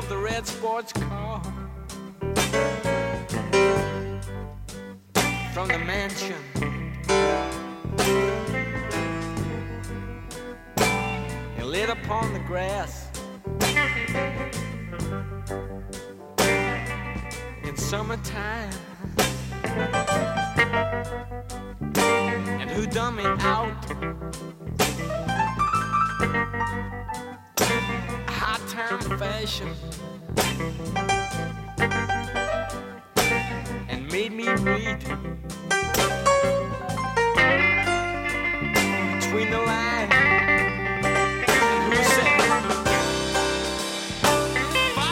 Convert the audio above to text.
of the red sports car from the mansion. He lit upon the grass in summertime. And who done me out? High time fashion, and made me read between the lines.